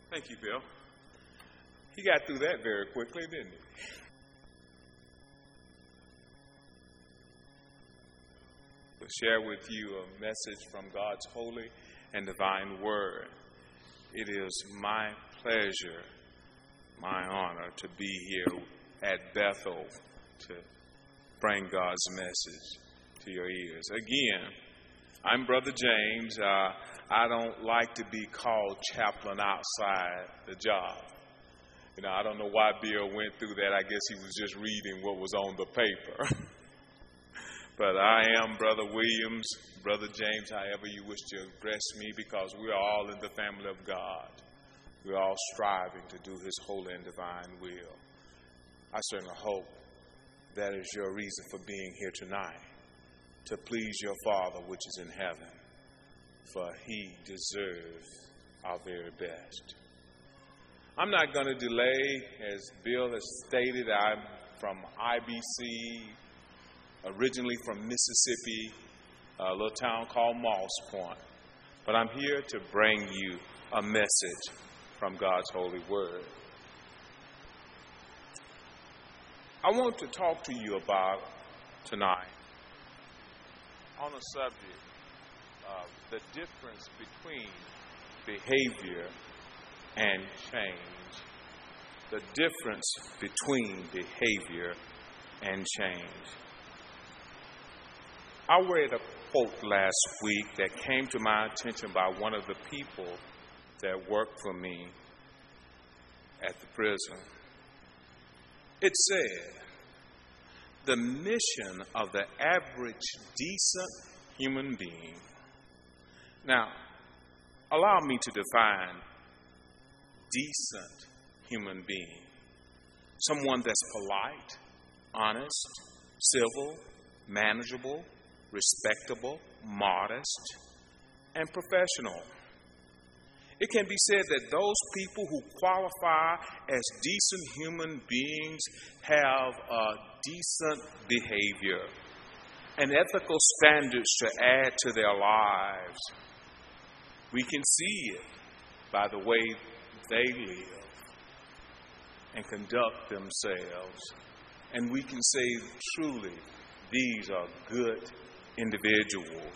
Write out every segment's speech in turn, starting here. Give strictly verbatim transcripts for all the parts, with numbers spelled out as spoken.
Thank you, Bill. He got through that very quickly, didn't he? I'll share with you a message from God's holy and divine word. It is my pleasure, my honor to be here at Bethel to bring God's message to your ears. Again, I'm Brother James. Uh, I don't like to be called chaplain outside the job. You know, I don't know why Bill went through that. I guess he was just reading what was on the paper. But I am Brother Williams, Brother James, however you wish to address me, because we are all in the family of God. We're all striving to do His holy and divine will. I certainly hope that is your reason for being here tonight, to please your Father which is in heaven, for He deserves our very best. I'm not going to delay. As Bill has stated, I'm from I B C, originally from Mississippi, a little town called Moss Point. But I'm here to bring you a message from God's holy word. I want to talk to you about tonight on a subject of the difference between behavior and change. The difference between behavior and change. I read a quote last week that came to my attention by one of the people that worked for me at the prison. It said, "The mission of the average decent human being." Now, allow me to define decent human being. Someone that's polite, honest, civil, manageable, respectable, modest, and professional. It can be said that those people who qualify as decent human beings have a decent behavior and ethical standards to add to their lives. We can see it by the way they live and conduct themselves. And we can say truly, these are good individuals.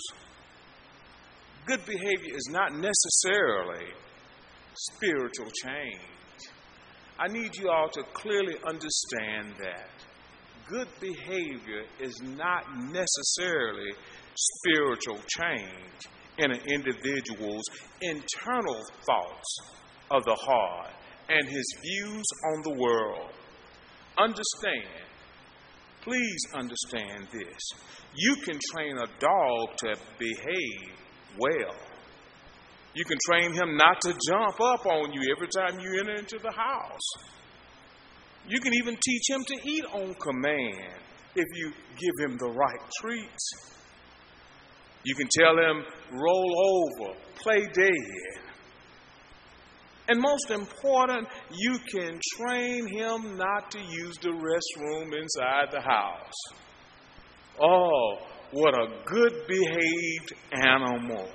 Good behavior is not necessarily spiritual change. I need you all to clearly understand that. Good behavior is not necessarily spiritual change in an individual's internal thoughts of the heart and his views on the world. Understand, please understand this. You can train a dog to behave well. You can train him not to jump up on you every time you enter into the house. You can even teach him to eat on command if you give him the right treats. You can tell him, roll over, play dead. And most important, you can train him not to use the restroom inside the house. Oh, what a good behaved animal.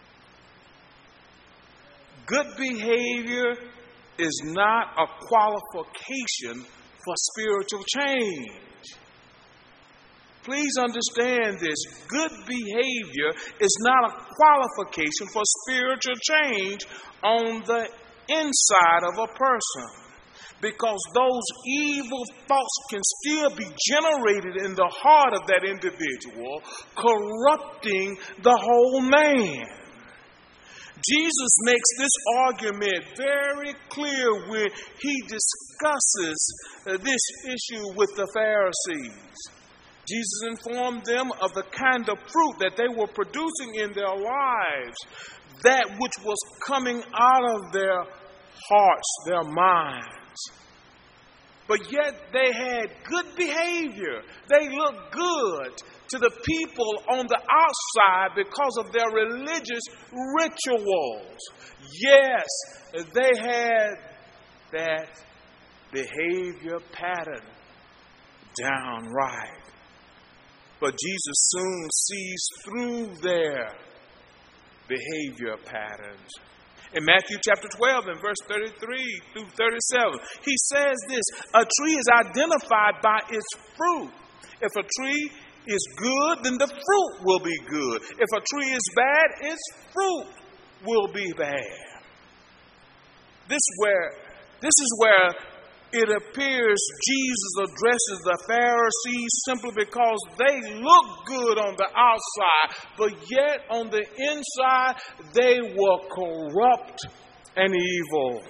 Good behavior is not a qualification for spiritual change. Please understand this. Good behavior is not a qualification for spiritual change on the inside of a person, because those evil thoughts can still be generated in the heart of that individual, corrupting the whole man. Jesus makes this argument very clear when he discusses this issue with the Pharisees. Jesus informed them of the kind of fruit that they were producing in their lives, that which was coming out of their hearts, their minds. But yet they had good behavior. They looked good to the people on the outside because of their religious rituals. Yes, they had that behavior pattern down right. But Jesus soon sees through their behavior patterns In Matthew chapter twelve and verse thirty-three through thirty-seven, he says this: a tree is identified by its fruit. If a tree is good, then the fruit will be good. If a tree is bad, its fruit will be bad. This where this is where it appears Jesus addresses the Pharisees simply because they look good on the outside, but yet on the inside they were corrupt and evil.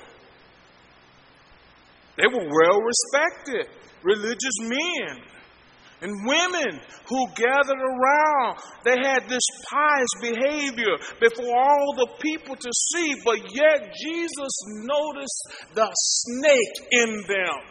They were well respected, religious men and women who gathered around. They had this pious behavior before all the people to see, but yet Jesus noticed the snake in them.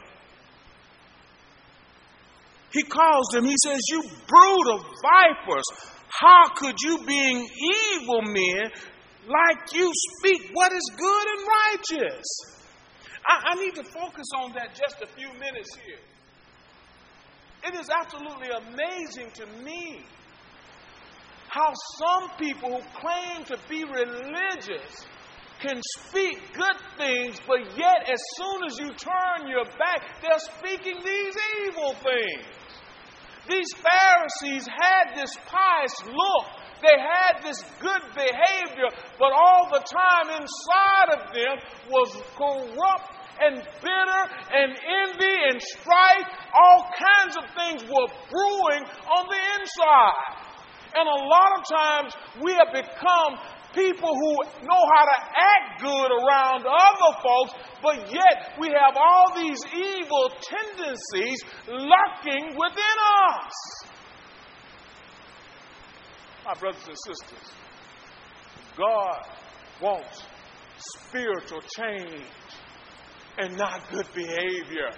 He calls them, he says, "You brood of vipers, how could you, being evil men, like you speak what is good and righteous?" I, I need to focus on that just a few minutes here. It is absolutely amazing to me how some people who claim to be religious can speak good things, but yet as soon as you turn your back, they're speaking these evil things. These Pharisees had this pious look. They had this good behavior, but all the time inside of them was corrupt and bitter and envy and strife. All kinds of things were brewing on the inside. And a lot of times we have become people who know how to act good around other folks, but yet we have all these evil tendencies lurking within us. My brothers and sisters, God wants spiritual change and not good behavior.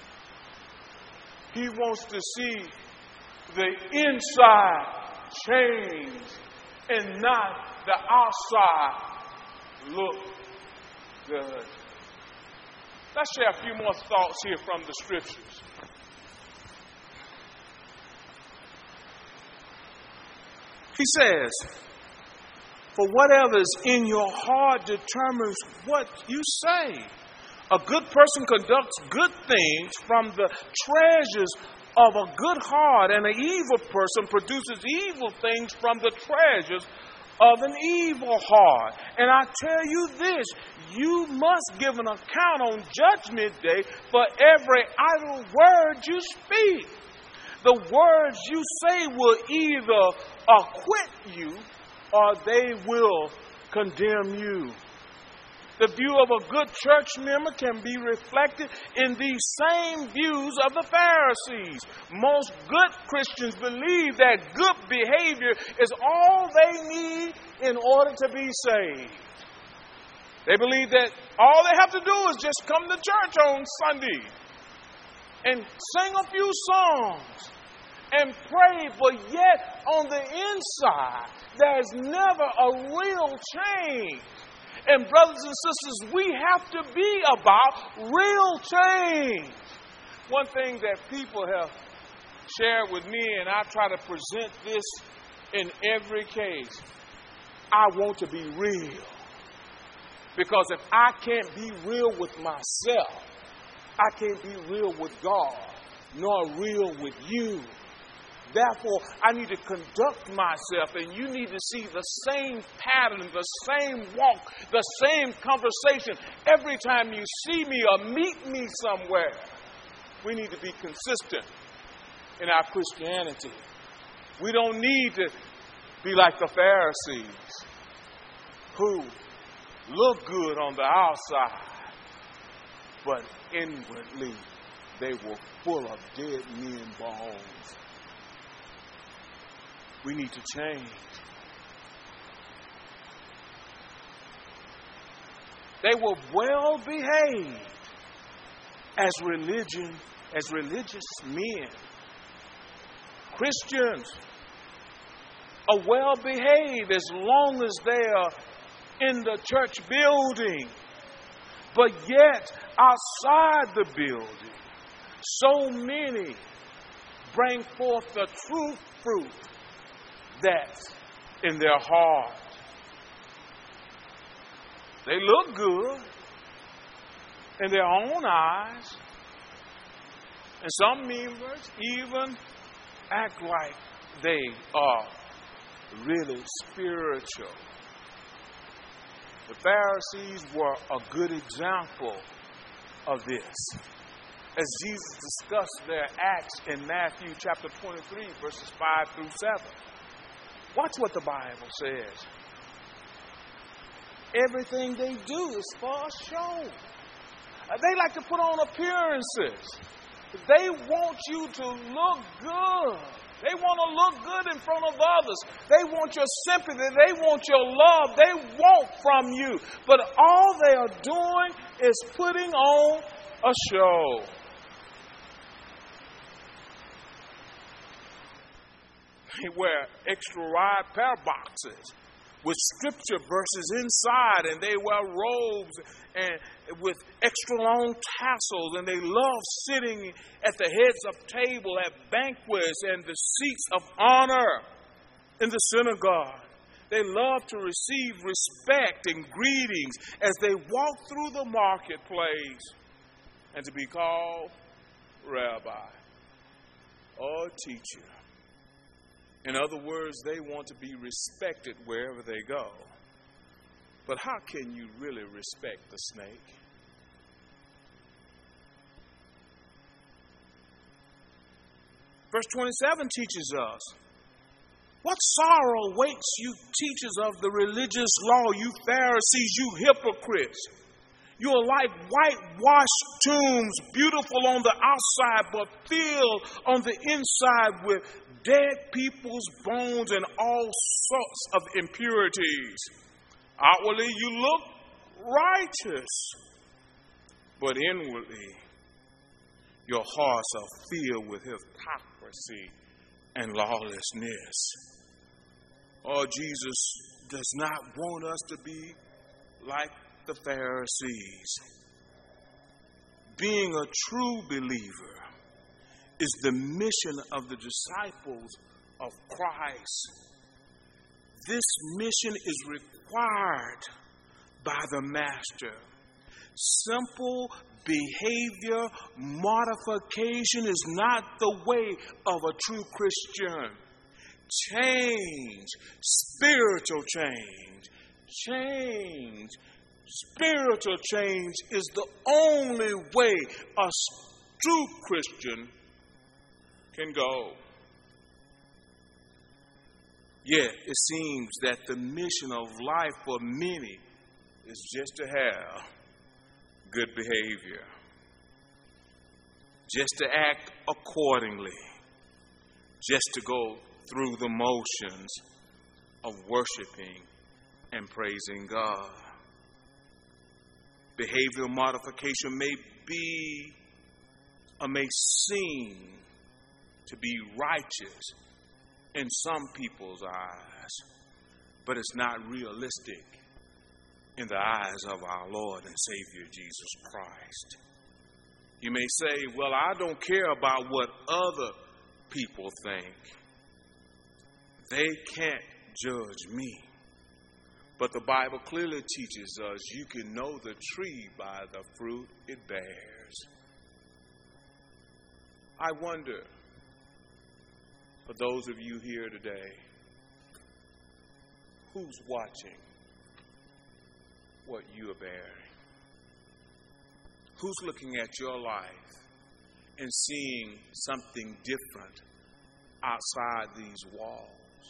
He wants to see the inside change and not the outside look good. Let's share a few more thoughts here from the scriptures. He says, "For whatever is in your heart determines what you say. A good person conducts good things from the treasures of a good heart, and an evil person produces evil things from the treasures of an evil heart. And I tell you this, you must give an account on Judgment Day for every idle word you speak. The words you say will either acquit you or they will condemn you." The view of a good church member can be reflected in these same views of the Pharisees. Most good Christians believe that good behavior is all they need in order to be saved. They believe that all they have to do is just come to church on Sunday and sing a few songs and pray, but yet on the inside, there's never a real change. And brothers and sisters, we have to be about real change. One thing that people have shared with me, and I try to present this in every case, I want to be real. Because if I can't be real with myself, I can't be real with God, nor real with you. Therefore, I need to conduct myself, and you need to see the same pattern, the same walk, the same conversation every time you see me or meet me somewhere. We need to be consistent in our Christianity. We don't need to be like the Pharisees who look good on the outside, but inwardly they were full of dead men bones. We need to change. They were well behaved as religion, as religious men. Christians are well behaved as long as they are in the church building. But yet, outside the building, so many bring forth the true fruit that's in their heart. They look good in their own eyes. And some members even act like they are really spiritual. The Pharisees were a good example of this, as Jesus discussed their acts in Matthew chapter twenty-three, verses five through seven. Watch what the Bible says. Everything they do is for a show. They like to put on appearances. They want you to look good. They want to look good in front of others. They want your sympathy. They want your love. They want from you. But all they are doing is putting on a show. They wear extra wide pair boxes with scripture verses inside, and they wear robes and with extra long tassels, and they love sitting at the heads of table at banquets and the seats of honor in the synagogue. They love to receive respect and greetings as they walk through the marketplace, and to be called rabbi or teacher. In other words, they want to be respected wherever they go. But how can you really respect the snake? Verse twenty-seven teaches us, what sorrow awaits you teachers of the religious law, you Pharisees, you hypocrites. You are like whitewashed tombs, beautiful on the outside, but filled on the inside with dead people's bones and all sorts of impurities. Outwardly, you look righteous, but inwardly, your hearts are filled with hypocrisy and lawlessness. Oh, Jesus does not want us to be like the Pharisees. Being a true believer is the mission of the disciples of Christ. This mission is required by the Master. Simple behavior modification is not the way of a true Christian. Change, spiritual change, change, spiritual change is the only way a true Christian can go. Yet it seems that the mission of life for many is just to have good behavior, just to act accordingly, just to go through the motions of worshiping and praising God. Behavioral modification may be or may seem to be righteous in some people's eyes, but it's not realistic in the eyes of our Lord and Savior Jesus Christ. You may say, well, I don't care about what other people think. They can't judge me. But the Bible clearly teaches us you can know the tree by the fruit it bears. I wonder, for those of you here today, who's watching what you are bearing? Who's looking at your life and seeing something different outside these walls?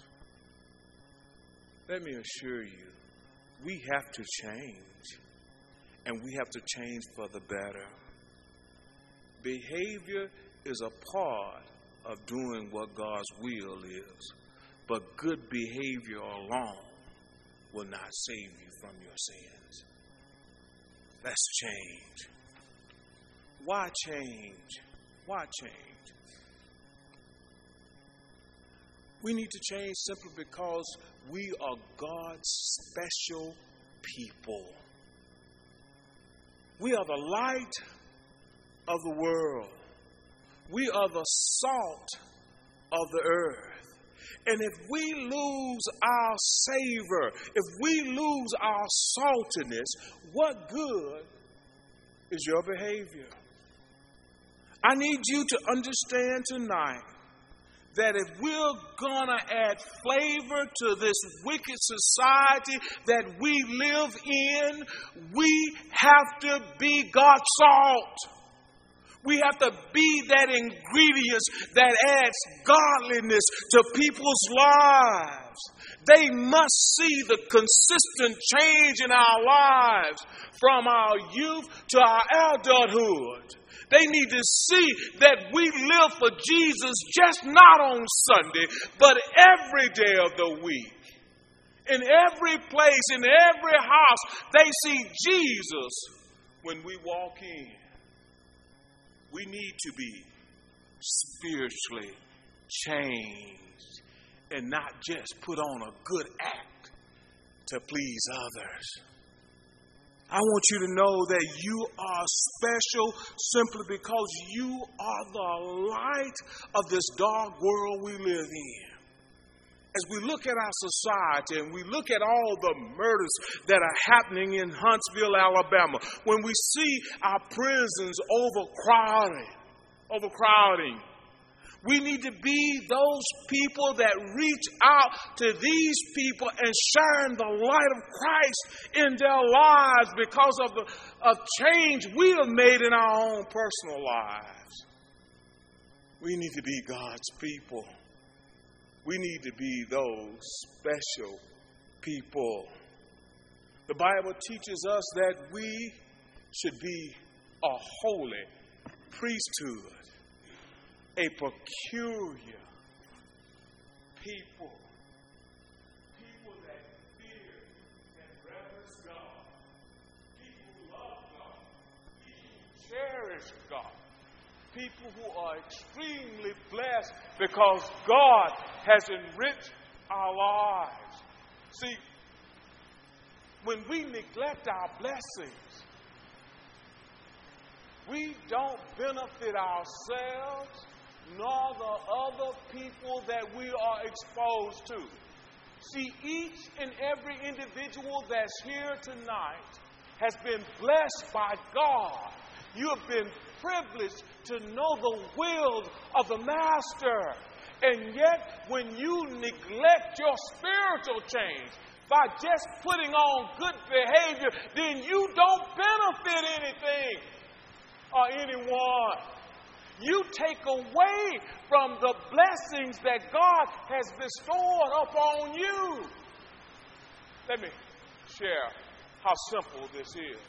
Let me assure you, we have to change, and we have to change for the better. Behavior is a part of doing what God's will is, but good behavior alone will not save you from your sins. Let's change. Why change? Why change? We need to change simply because we are God's special people. We are the light of the world. We are the salt of the earth. And if we lose our savor, if we lose our saltiness, what good is your behavior? I need you to understand tonight that if we're gonna add flavor to this wicked society that we live in, we have to be God's salt. We have to be that ingredient that adds godliness to people's lives. They must see the consistent change in our lives from our youth to our adulthood. They need to see that we live for Jesus just not on Sunday, but every day of the week. In every place, in every house, they see Jesus when we walk in. We need to be spiritually changed and not just put on a good act to please others. I want you to know that you are special simply because you are the light of this dark world we live in. As we look at our society and we look at all the murders that are happening in Huntsville, Alabama, when we see our prisons overcrowding, overcrowding, we need to be those people that reach out to these people and shine the light of Christ in their lives because of the of change we have made in our own personal lives. We need to be God's people. We need to be those special people. The Bible teaches us that we should be a holy priesthood, a peculiar people, people that fear and reverence God, people who love God, people who cherish God, people who are extremely blessed because God has enriched our lives. See, when we neglect our blessings, we don't benefit ourselves nor the other people that we are exposed to. See, each and every individual that's here tonight has been blessed by God. You have been privileged to know the will of the Master. And yet, when you neglect your spiritual change by just putting on good behavior, then you don't benefit anything or anyone. You take away from the blessings that God has bestowed upon you. Let me share how simple this is.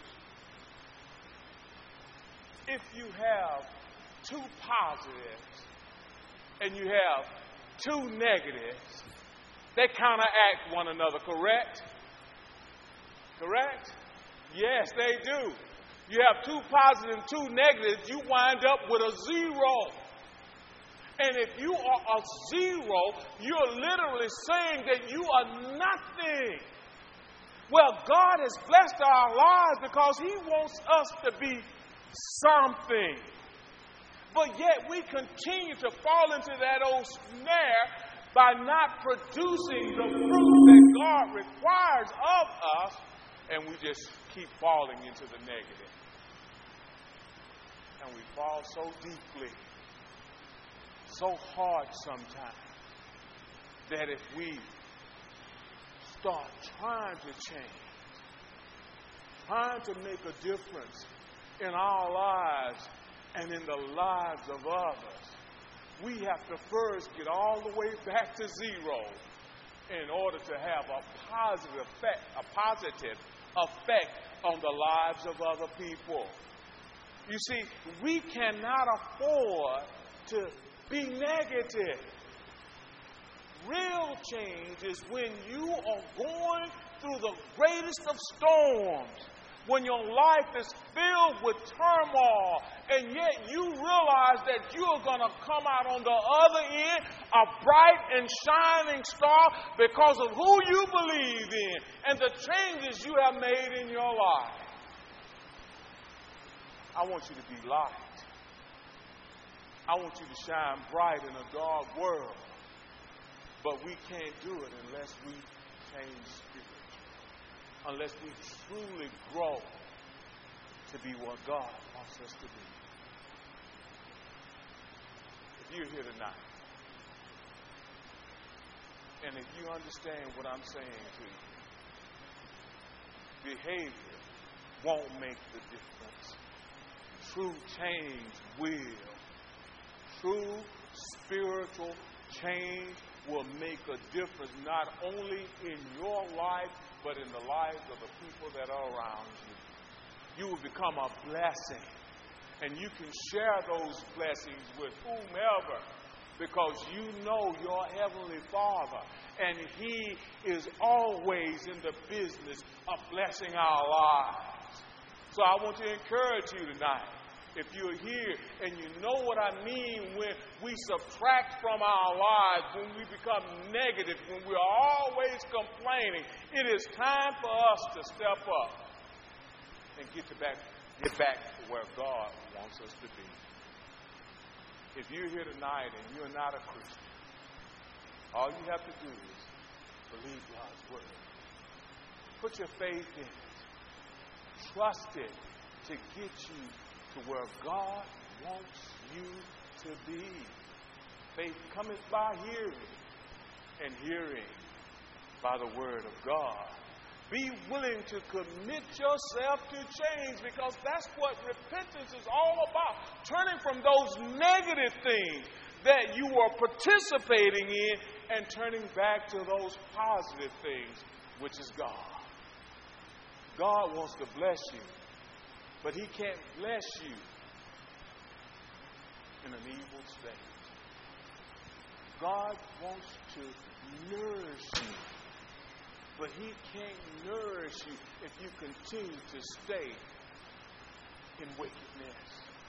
If you have two positives and you have two negatives, they counteract one another, correct? Correct? Yes, they do. You have two positives and two negatives, you wind up with a zero. And if you are a zero, you're literally saying that you are nothing. Well, God has blessed our lives because He wants us to be something. But yet we continue to fall into that old snare by not producing the fruit that God requires of us, and we just keep falling into the negative. And we fall so deeply, so hard sometimes, that if we start trying to change, trying to make a difference in our lives and in the lives of others, we have to first get all the way back to zero in order to have a positive effect, a positive effect on the lives of other people. You see, we cannot afford to be negative. Real change is when you are going through the greatest of storms, when your life is filled with turmoil, and yet you realize that you are going to come out on the other end a bright and shining star because of who you believe in and the changes you have made in your life. I want you to be light. I want you to shine bright in a dark world. But we can't do it unless we change spiritually, unless we truly grow to be what God wants us to be. If you're here tonight, and if you understand what I'm saying to you, behavior won't make the difference. True change will. True spiritual change will make a difference not only in your life, but in the lives of the people that are around you. You will become a blessing, and you can share those blessings with whomever, because you know your Heavenly Father, and He is always in the business of blessing our lives. So I want to encourage you tonight. If you're here and you know what I mean when we subtract from our lives, when we become negative, when we're always complaining, it is time for us to step up and get to back, get back to where God wants us to be. If you're here tonight and you're not a Christian, all you have to do is believe God's word. Put your faith in it. Trust it to get you to where God wants you to be. Faith cometh by hearing, and hearing by the word of God. Be willing to commit yourself to change, because that's what repentance is all about. Turning from those negative things that you are participating in and turning back to those positive things, which is God. God wants to bless you, but He can't bless you in an evil state. God wants to nourish you, but He can't nourish you if you continue to stay in wickedness.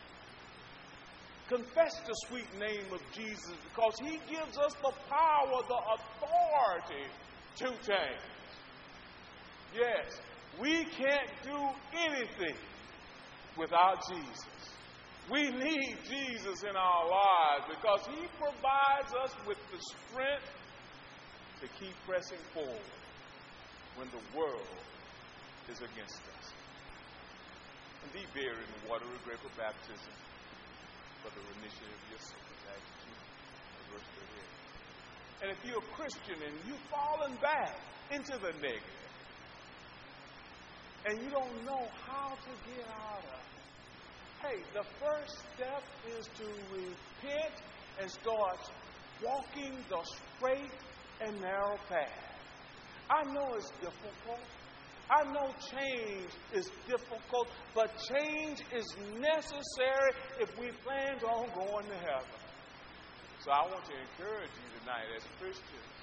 Confess the sweet name of Jesus, because He gives us the power, the authority to change. Yes, we can't do anything without Jesus. We need Jesus in our lives, because He provides us with the strength to keep pressing forward when the world is against us. And be buried in the water of grape of baptism for the remission of your sins. Acts two, verse thirty-eight. And if you're a Christian and you've fallen back into the negative, and you don't know how to get out of it, hey, the first step is to repent and start walking the straight and narrow path. I know it's difficult. I know change is difficult, but change is necessary if we plan on going to heaven. So I want to encourage you tonight as Christians,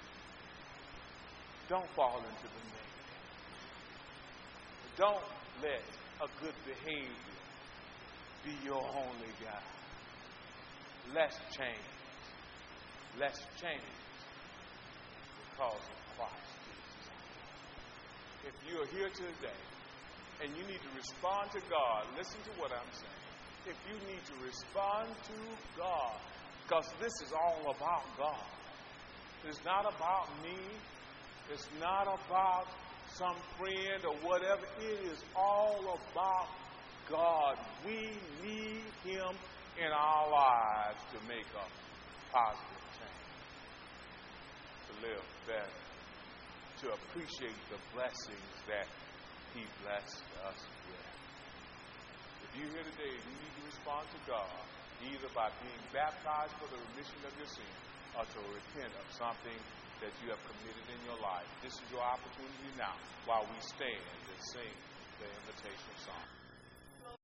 don't fall into the negative. Don't let a good behavior be your only guide. Let's change. Let's change because of Christ Jesus. If you're here today and you need to respond to God, listen to what I'm saying. If you need to respond to God, because this is all about God. It's not about me. It's not about some friend or whatever. It is all about God. We need Him in our lives to make a positive change, to live better, to appreciate the blessings that He blessed us with. If you're here today and you need to respond to God, either by being baptized for the remission of your sin or to repent of something that you have committed in your life, this is your opportunity now while we stand and sing the invitation song.